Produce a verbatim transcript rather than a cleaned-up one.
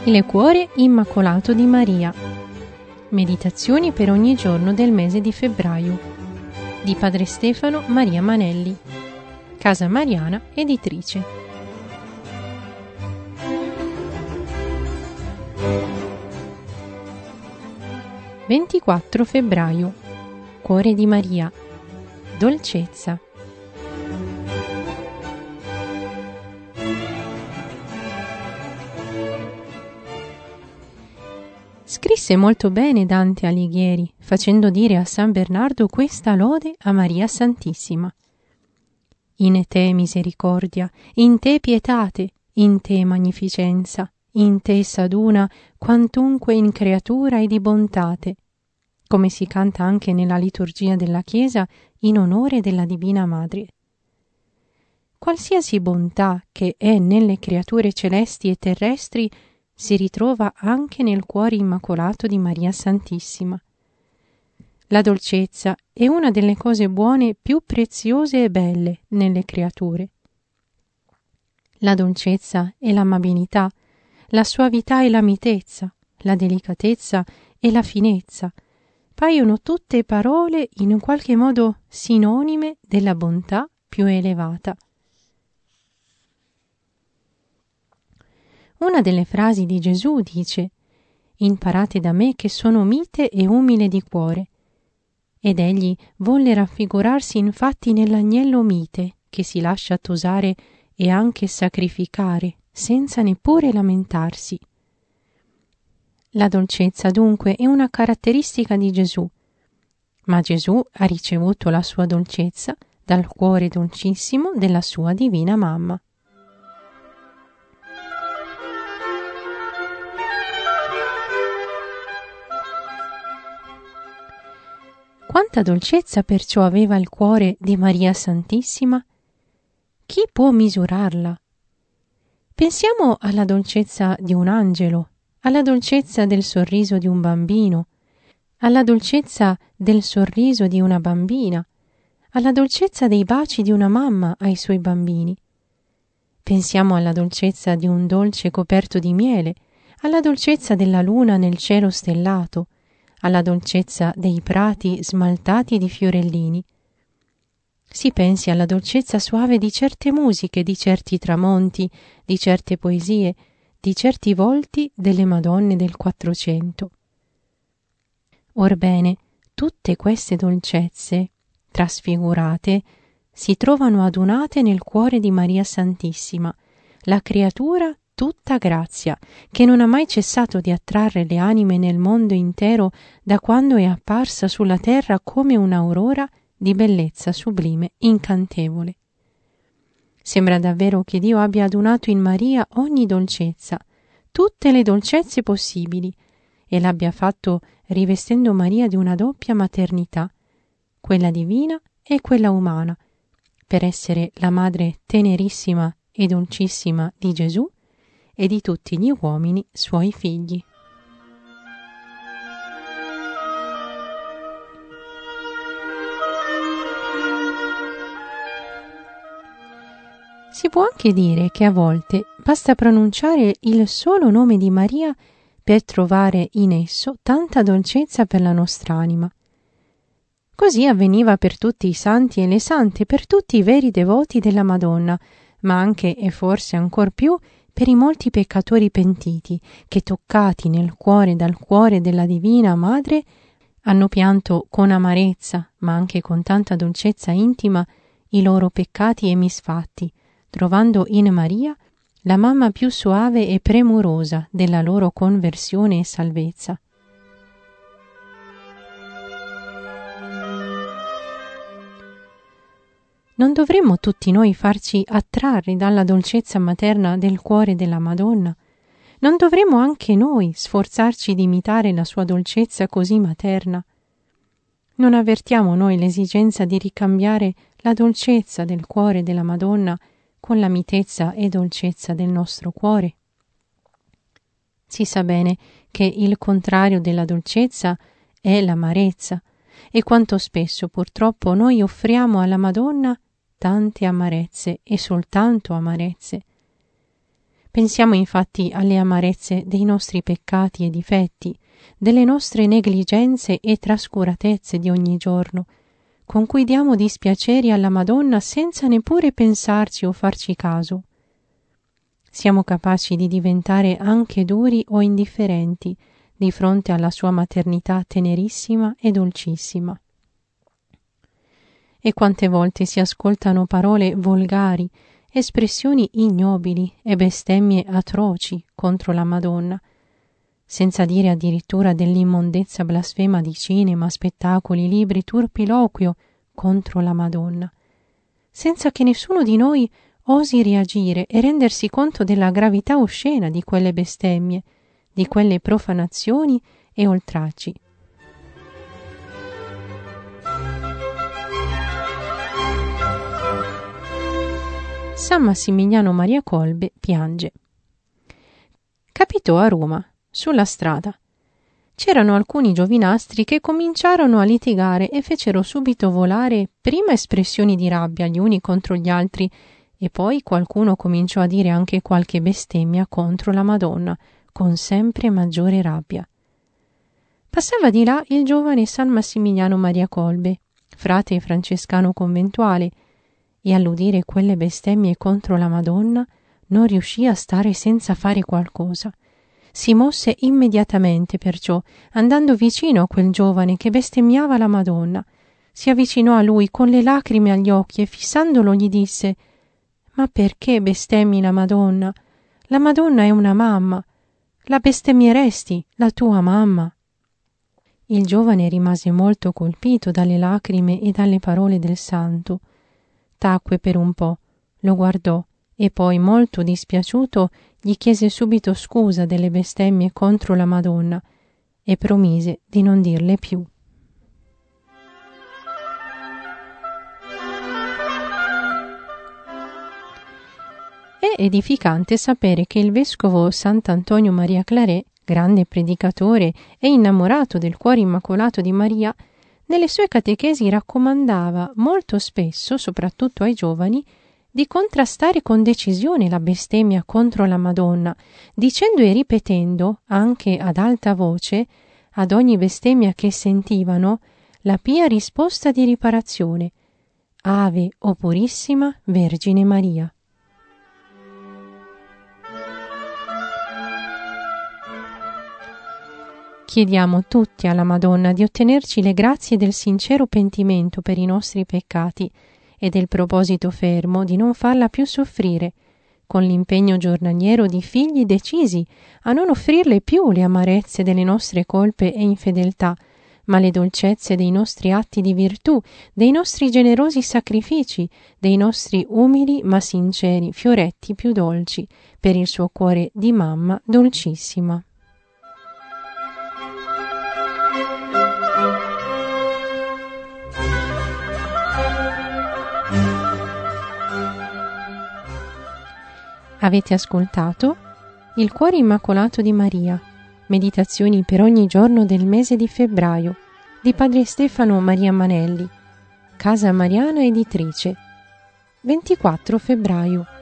Il cuore immacolato di Maria. Meditazioni per ogni giorno del mese di febbraio. Di Padre Stefano Maria Manelli. Casa Mariana Editrice. ventiquattro febbraio. Cuore di Maria. Dolcezza. Scrisse molto bene Dante Alighieri, facendo dire a San Bernardo questa lode a Maria Santissima. In te misericordia, in te pietate, in te magnificenza, in te saduna quantunque in creatura e di bontate, come si canta anche nella liturgia della Chiesa in onore della Divina Madre. Qualsiasi bontà che è nelle creature celesti e terrestri si ritrova anche nel cuore immacolato di Maria Santissima. La dolcezza è una delle cose buone più preziose e belle nelle creature. La dolcezza e l'amabilità, la suavità e la mitezza, la delicatezza e la finezza paiono tutte parole in qualche modo sinonime della bontà più elevata. Una delle frasi di Gesù dice: «Imparate da me che sono mite e umile di cuore». Ed egli volle raffigurarsi infatti nell'agnello mite che si lascia tosare e anche sacrificare senza neppure lamentarsi. La dolcezza dunque è una caratteristica di Gesù, ma Gesù ha ricevuto la sua dolcezza dal cuore dolcissimo della sua divina mamma. Quanta dolcezza perciò aveva il cuore di Maria Santissima? Chi può misurarla? Pensiamo alla dolcezza di un angelo, alla dolcezza del sorriso di un bambino, alla dolcezza del sorriso di una bambina, alla dolcezza dei baci di una mamma ai suoi bambini. Pensiamo alla dolcezza di un dolce coperto di miele, alla dolcezza della luna nel cielo stellato, alla dolcezza dei prati smaltati di fiorellini. Si pensi alla dolcezza suave di certe musiche, di certi tramonti, di certe poesie, di certi volti delle Madonne del Quattrocento. Orbene, tutte queste dolcezze, trasfigurate, si trovano adunate nel cuore di Maria Santissima, la creatura tutta grazia, che non ha mai cessato di attrarre le anime nel mondo intero da quando è apparsa sulla terra come un'aurora di bellezza sublime, incantevole. Sembra davvero che Dio abbia adunato in Maria ogni dolcezza, tutte le dolcezze possibili, e l'abbia fatto rivestendo Maria di una doppia maternità, quella divina e quella umana, per essere la madre tenerissima e dolcissima di Gesù e di tutti gli uomini suoi figli. Si può anche dire che a volte basta pronunciare il solo nome di Maria per trovare in esso tanta dolcezza per la nostra anima. Così avveniva per tutti i santi e le sante, per tutti i veri devoti della Madonna, ma anche e forse ancor più per i molti peccatori pentiti che, toccati nel cuore dal cuore della Divina Madre, hanno pianto con amarezza, ma anche con tanta dolcezza intima, i loro peccati e misfatti, trovando in Maria la mamma più soave e premurosa della loro conversione e salvezza. Non dovremmo tutti noi farci attrarre dalla dolcezza materna del cuore della Madonna? Non dovremmo anche noi sforzarci di imitare la sua dolcezza così materna? Non avvertiamo noi l'esigenza di ricambiare la dolcezza del cuore della Madonna con la mitezza e dolcezza del nostro cuore? Si sa bene che il contrario della dolcezza è l'amarezza, e quanto spesso purtroppo noi offriamo alla Madonna tante amarezze e soltanto amarezze. Pensiamo infatti alle amarezze dei nostri peccati e difetti, delle nostre negligenze e trascuratezze di ogni giorno, con cui diamo dispiaceri alla Madonna senza neppure pensarci o farci caso. Siamo capaci di diventare anche duri o indifferenti di fronte alla sua maternità tenerissima e dolcissima. E quante volte si ascoltano parole volgari, espressioni ignobili e bestemmie atroci contro la Madonna, senza dire addirittura dell'immondezza blasfema di cinema, spettacoli, libri, turpiloquio contro la Madonna, senza che nessuno di noi osi reagire e rendersi conto della gravità oscena di quelle bestemmie, di quelle profanazioni e oltraggi. San Massimiliano Maria Kolbe piange. Capitò a Roma, sulla strada. C'erano alcuni giovinastri che cominciarono a litigare e fecero subito volare prima espressioni di rabbia gli uni contro gli altri e poi qualcuno cominciò a dire anche qualche bestemmia contro la Madonna, con sempre maggiore rabbia. Passava di là il giovane San Massimiliano Maria Kolbe, frate francescano conventuale, e all'udire quelle bestemmie contro la Madonna non riuscì a stare senza fare qualcosa. Si mosse immediatamente perciò, andando vicino a quel giovane che bestemmiava la Madonna. Si avvicinò a lui con le lacrime agli occhi e fissandolo gli disse: «Ma perché bestemmi la Madonna? La Madonna è una mamma. La bestemmieresti, la tua mamma?» Il giovane rimase molto colpito dalle lacrime e dalle parole del santo. Tacque per un po', lo guardò e poi, molto dispiaciuto, gli chiese subito scusa delle bestemmie contro la Madonna e promise di non dirle più. È edificante sapere che il vescovo Sant'Antonio Maria Claret, grande predicatore e innamorato del cuore immacolato di Maria, nelle sue catechesi raccomandava molto spesso, soprattutto ai giovani, di contrastare con decisione la bestemmia contro la Madonna, dicendo e ripetendo, anche ad alta voce, ad ogni bestemmia che sentivano, la pia risposta di riparazione: Ave, o Purissima Vergine Maria. Chiediamo tutti alla Madonna di ottenerci le grazie del sincero pentimento per i nostri peccati e del proposito fermo di non farla più soffrire, con l'impegno giornaliero di figli decisi a non offrirle più le amarezze delle nostre colpe e infedeltà, ma le dolcezze dei nostri atti di virtù, dei nostri generosi sacrifici, dei nostri umili ma sinceri fioretti più dolci, per il suo cuore di mamma dolcissima. Avete ascoltato Il cuore immacolato di Maria, meditazioni per ogni giorno del mese di febbraio, di padre Stefano Maria Manelli, Casa Mariana Editrice, ventiquattro febbraio.